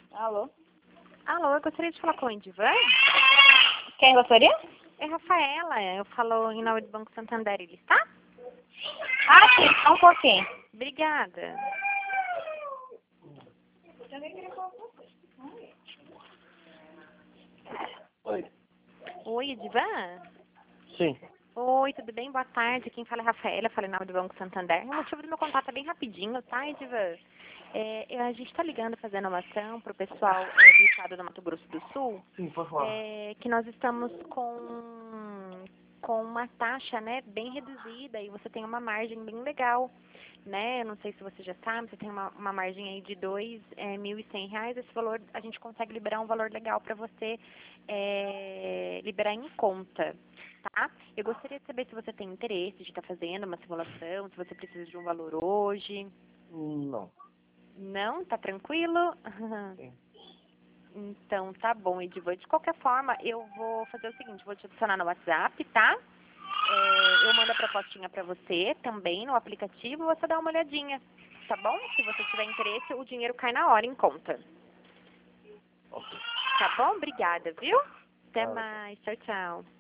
Alô? Alô, eu gostaria de falar com o Edivan. Quem gostaria? É Rafaela, eu falo em nome do Banco Santander, ele está? Ah, sim, só um pouquinho. Obrigada. Oi. Oi, Edivan? Sim. Oi, tudo bem? Boa tarde. Quem fala é Rafaela, falo em nome do Banco Santander. O motivo do meu contato é bem rapidinho, tá, Edivan? A gente está ligando, fazendo uma ação para o pessoal do estado do Mato Grosso do Sul, Sim, pode falar. que nós estamos com uma taxa, né, bem reduzida e você tem uma margem bem legal, né? Eu não sei se você já sabe, você tem uma margem aí de R$ 2.100. Esse valor, a gente consegue liberar um valor legal para você liberar em conta, tá? Eu gostaria de saber se você tem interesse de estar fazendo uma simulação, se você precisa de um valor hoje. Não. Não? Tá tranquilo? Sim. Então, tá bom, Edivan. De qualquer forma, eu vou fazer o seguinte, vou te adicionar no WhatsApp, tá? Eu mando a propostinha pra você também no aplicativo, você dá uma olhadinha, tá bom? Se você tiver interesse, o dinheiro cai na hora em conta. Ok. Tá bom? Obrigada, viu? Até Nada. mais. Tchau, tchau.